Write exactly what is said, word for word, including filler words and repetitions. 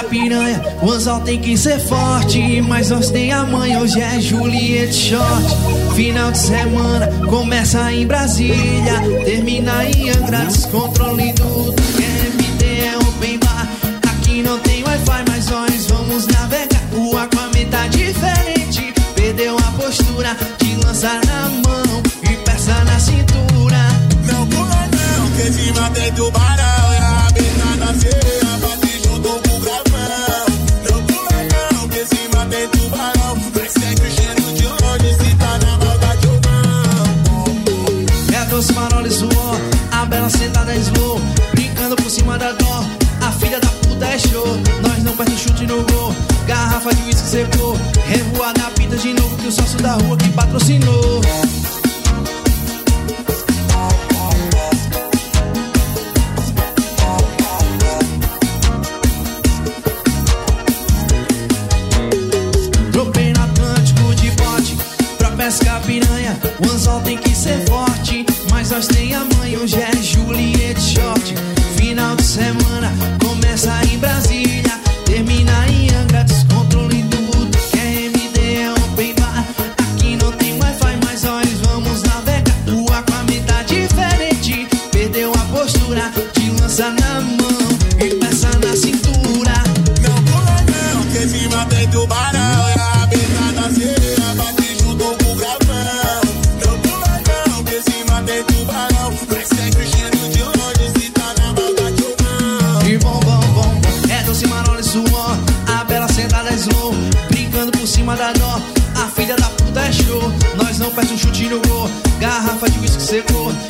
piranha, o anzol tem que ser forte. Mas nós tem amanhã, hoje é Juliette Short. Final de semana, começa em Brasília, termina em Angra, descontrole tudo. M D é open bar, aqui não tem Wi-Fi, mas nós vamos navegar. O Aquaman tá diferente, perdeu a postura de lançar na mão e peça na cintura. Não pula não, que de cima tem tubarão. É a beira da sereia, bate junto com o gravão. Não pula não, que de cima tem tubarão. Mas segue o cheiro de onde se tá na maldade ou não. É a doce marola e suor, a bela sentada é slow, brincando por cima da dó. A filha da puta é show, nós não perde chute no gol. Garrafa de uísque secou, revoada a pinta de novo que o sócio da rua que patrocinou. Tropei no Atlântico de bote pra pescar piranha, o anzol tem que ser forte. Mas nós tem amanhã, hoje é Juliette Short. Final de semana, começa em Brasília, termina em Angra, descontrole tudo. Que é M D, é open bar, aqui não tem Wi-Fi, mas nós vamos navegar. O Aquaman tá diferente, perdeu a postura de lança na mão e peça na cintura. Não pula não, que de cima tem tubarão. É a beira da sereia, bate junto com o gravão. Não pula não, que de cima tem tubarão. Mas segue o cheiro de onde se tá na maldade ou não. E bom, bom, bom, bom, é doce marola e suor, a bela sentada é slow, brincando por cima da dó. A filha da puta é show, nós não perde um chute no gol. Garrafa de uísque secou,